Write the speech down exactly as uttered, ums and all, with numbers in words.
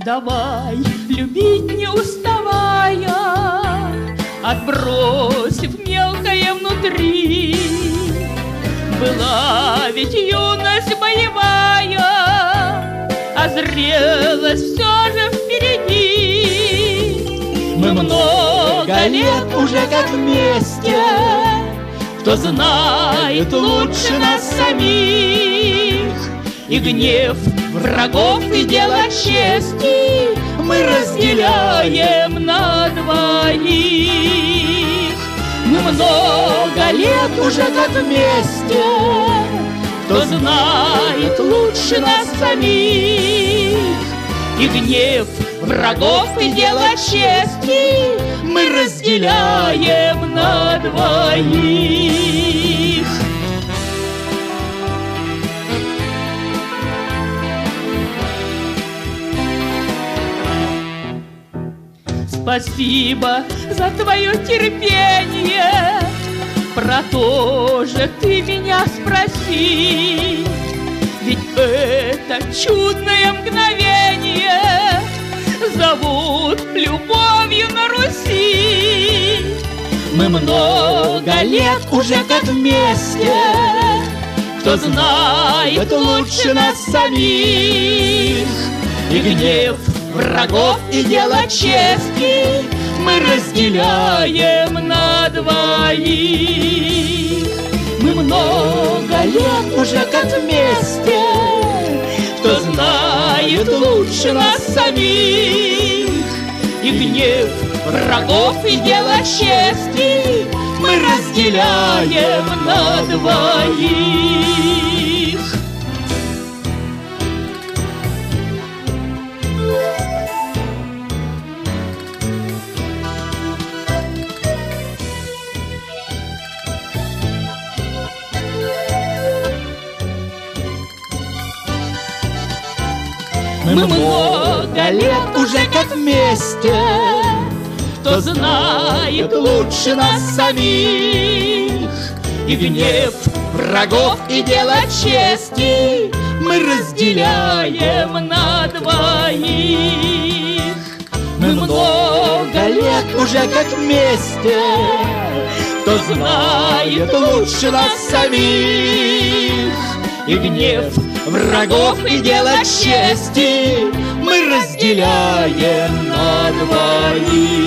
Давай любить не уставая, отбросив мелкое внутри. Была ведь юность боевая, а зрелость все же впереди. Мы много лет уже как вместе, кто знает лучше нас самих. И гнев врагов, и дело чести мы разделяем на двоих. Мы много лет уже как вместе, кто знает лучше нас самих. И гнев врагов, и дело чести мы разделяем на двоих. Спасибо за твое терпение, про то же ты меня спроси. Ведь это чудное мгновение зовут любовью на Руси. Мы много лет уже как вместе, кто знает лучше нас самих. И гнев врагов, и дело чести мы разделяем на двоих. Мы много лет уже как вместе, кто знает лучше нас самих. И гнев врагов, и дело чести мы разделяем на двоих. Мы много лет уже как вместе, кто знает лучше нас самих. И гнев врагов, и дело чести мы разделяем на двоих. Мы много лет уже как вместе, кто знает лучше нас самих. И гнев врагов, и дело чести мы разделяем на двоих.